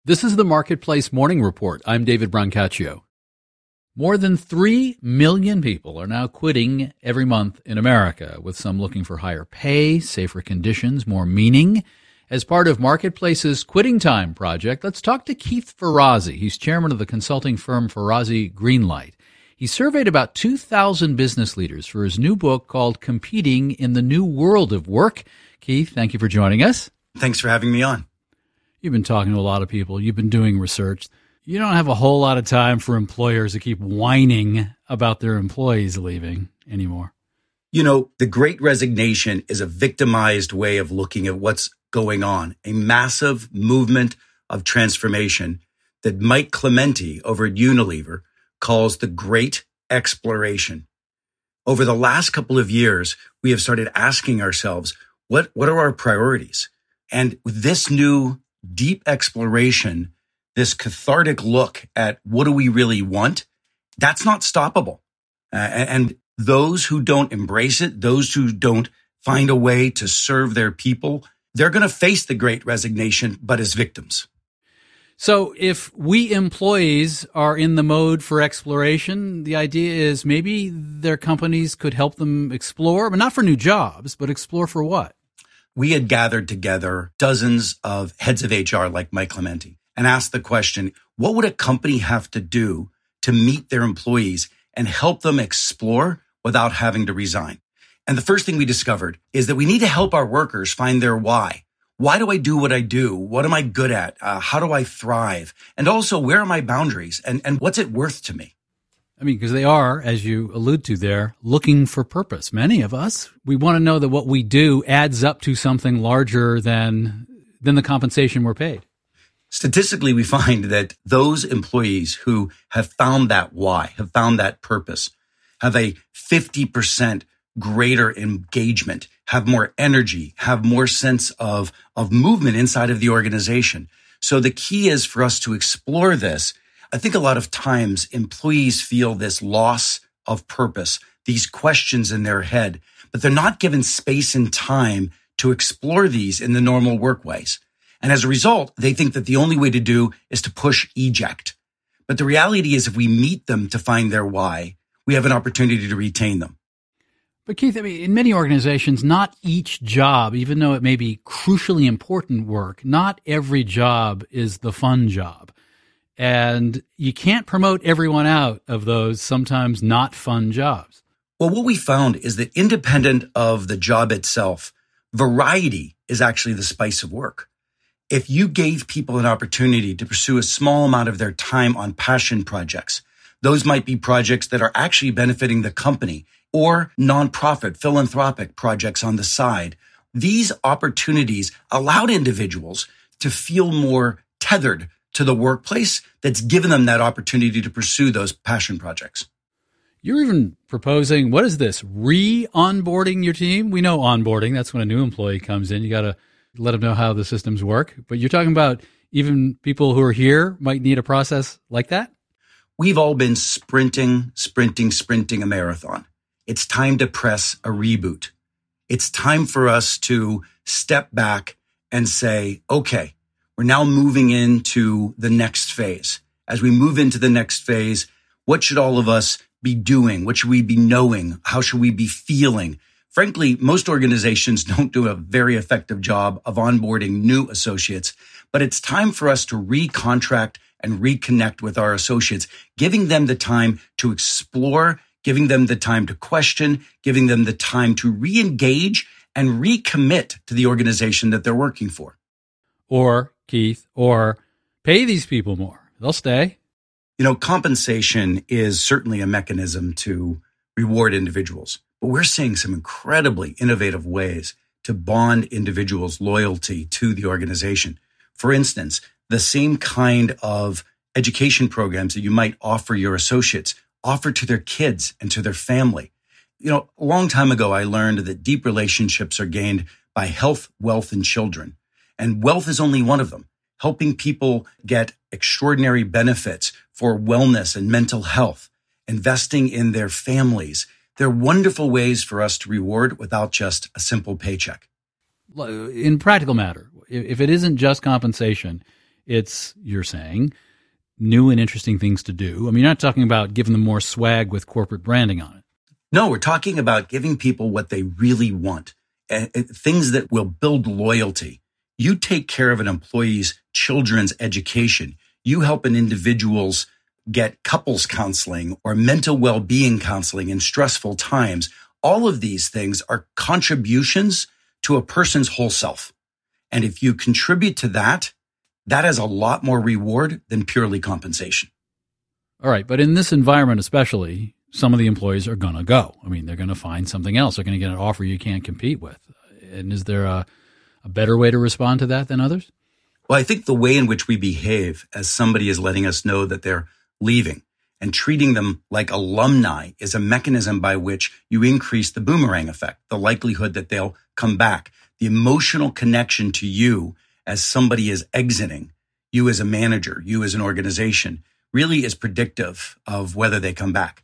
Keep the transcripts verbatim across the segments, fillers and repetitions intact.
This is the Marketplace Morning Report. I'm David Brancaccio. More than three million people are now quitting every month in America, with some looking for higher pay, safer conditions, more meaning. As part of Marketplace's Quitting Time project, let's talk to Keith Ferrazzi. He's chairman of the consulting firm Ferrazzi Greenlight. He surveyed about two thousand business leaders for his new book called Competing in the New World of Work. Keith, thank you for joining us. Thanks for having me on. You've been talking to a lot of people. You've been doing research. You don't have a whole lot of time for employers to keep whining about their employees leaving anymore. You know, the Great Resignation is a victimized way of looking at what's going on, a massive movement of transformation that Mike Clementi over at Unilever calls the Great Exploration. Over the last couple of years, we have started asking ourselves, what, what are our priorities? And with this new deep exploration, this cathartic look at what do we really want, that's not stoppable. Uh, and those who don't embrace it, those who don't find a way to serve their people, they're going to face the Great Resignation, but as victims. So if we employees are in the mode for exploration, the idea is maybe their companies could help them explore, but not for new jobs, but explore for what? We had gathered together dozens of heads of H R like Mike Clementi and asked the question, what would a company have to do to meet their employees and help them explore without having to resign? And the first thing we discovered is that we need to help our workers find their why. Why do I do what I do? What am I good at? Uh, how do I thrive? And also, where are my boundaries? And, and what's it worth to me? I mean, because they are, as you allude to there, looking for purpose. Many of us, we want to know that what we do adds up to something larger than than the compensation we're paid. Statistically, we find that those employees who have found that why, have found that purpose, have a fifty percent greater engagement, have more energy, have more sense of, of movement inside of the organization. So the key is for us to explore this. I think a lot of times employees feel this loss of purpose, these questions in their head, but they're not given space and time to explore these in the normal work ways. And as a result, they think that the only way to do is to push eject. But the reality is if we meet them to find their why, we have an opportunity to retain them. But Keith, I mean, in many organizations, not each job, even though it may be crucially important work, not every job is the fun job. And you can't promote everyone out of those sometimes not fun jobs. Well, what we found is that independent of the job itself, variety is actually the spice of work. If you gave people an opportunity to pursue a small amount of their time on passion projects, those might be projects that are actually benefiting the company or nonprofit philanthropic projects on the side. These opportunities allowed individuals to feel more tethered to the workplace that's given them that opportunity to pursue those passion projects. You're even proposing, what is this, re-onboarding your team? We know onboarding, that's when a new employee comes in. You got to let them know how the systems work. But you're talking about even people who are here might need a process like that? We've all been sprinting, sprinting, sprinting a marathon. It's time to press a reboot. It's time for us to step back and say, okay, we're now moving into the next phase. As we move into the next phase, what should all of us be doing? What should we be knowing? How should we be feeling? Frankly, most organizations don't do a very effective job of onboarding new associates, but it's time for us to recontract and reconnect with our associates, giving them the time to explore, giving them the time to question, giving them the time to re-engage and recommit to the organization that they're working for. Or, Keith, or pay these people more. They'll stay. You know, compensation is certainly a mechanism to reward individuals, but we're seeing some incredibly innovative ways to bond individuals' loyalty to the organization. For instance, the same kind of education programs that you might offer your associates, offer to their kids and to their family. You know, a long time ago, I learned that deep relationships are gained by health, wealth, and children. And wealth is only one of them, helping people get extraordinary benefits for wellness and mental health, investing in their families. They're wonderful ways for us to reward without just a simple paycheck. In practical matter, if it isn't just compensation, It's, you're saying, new and interesting things to do. I mean, you're not talking about giving them more swag with corporate branding on it. No, we're talking about giving people what they really want, uh, things that will build loyalty. You take care of an employee's children's education. You help an individual's get couples counseling or mental well-being counseling in stressful times. All of these things are contributions to a person's whole self. And if you contribute to that, that has a lot more reward than purely compensation. All right. But in this environment, especially, some of the employees are going to go. I mean, they're going to find something else. They're going to get an offer you can't compete with. And is there a, a better way to respond to that than others? Well, I think the way in which we behave as somebody is letting us know that they're leaving and treating them like alumni is a mechanism by which you increase the boomerang effect, the likelihood that they'll come back. The emotional connection to you as somebody is exiting, you as a manager, you as an organization, really is predictive of whether they come back.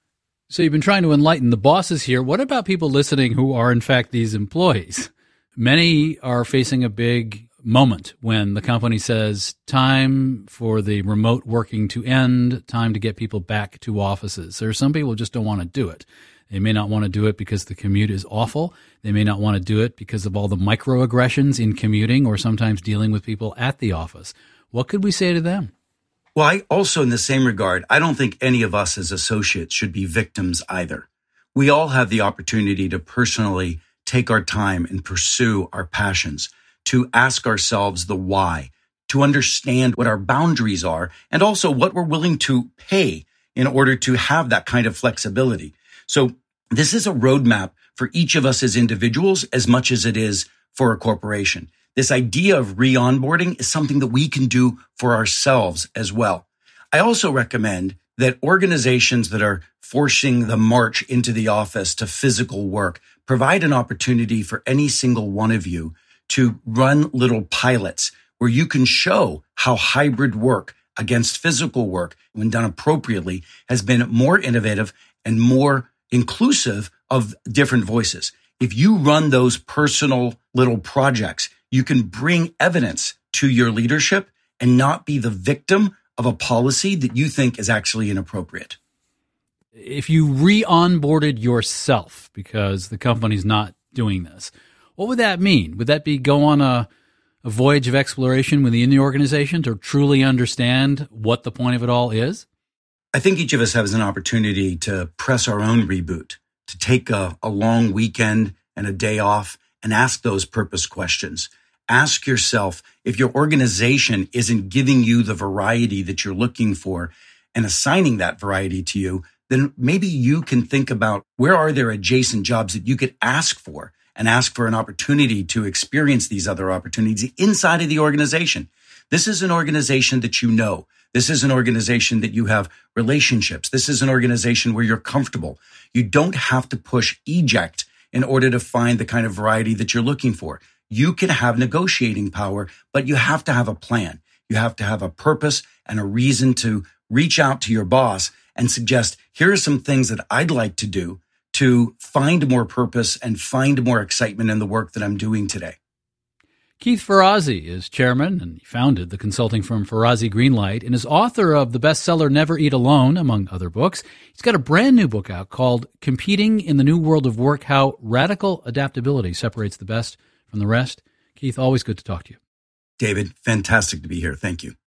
So you've been trying to enlighten the bosses here. What about people listening who are, in fact, these employees? Many are facing a big moment when the company says, time for the remote working to end, time to get people back to offices. There are some people who just don't want to do it. They may not want to do it because the commute is awful. They may not want to do it because of all the microaggressions in commuting or sometimes dealing with people at the office. What could we say to them? Well, I also, in the same regard, I don't think any of us as associates should be victims either. We all have the opportunity to personally take our time and pursue our passions, to ask ourselves the why, to understand what our boundaries are, and also what we're willing to pay in order to have that kind of flexibility. So this is a roadmap for each of us as individuals as much as it is for a corporation. This idea of re-onboarding is something that we can do for ourselves as well. I also recommend that organizations that are forcing the march into the office to physical work provide an opportunity for any single one of you to run little pilots where you can show how hybrid work against physical work, when done appropriately, has been more innovative and more inclusive of different voices. If you run those personal little projects, you can bring evidence to your leadership and not be the victim of a policy that you think is actually inappropriate. If you re-onboarded yourself because the company's not doing this, what would that mean? Would that be go on a, a voyage of exploration within the organization to truly understand what the point of it all is? I think each of us has an opportunity to press our own reboot, to take a, a long weekend and a day off and ask those purpose questions. Ask yourself, if your organization isn't giving you the variety that you're looking for and assigning that variety to you, then maybe you can think about where are there adjacent jobs that you could ask for and ask for an opportunity to experience these other opportunities inside of the organization. This is an organization that you know. This is an organization that you have relationships. This is an organization where you're comfortable. You don't have to push eject in order to find the kind of variety that you're looking for. You can have negotiating power, but you have to have a plan. You have to have a purpose and a reason to reach out to your boss and suggest, here are some things that I'd like to do to find more purpose and find more excitement in the work that I'm doing today. Keith Ferrazzi is chairman, and he founded the consulting firm Ferrazzi Greenlight, and is author of the bestseller Never Eat Alone, among other books. He's got a brand new book out called Competing in the New World of Work, How Radical Adaptability Separates the Best from the Rest. Keith, always good to talk to you. David, fantastic to be here. Thank you.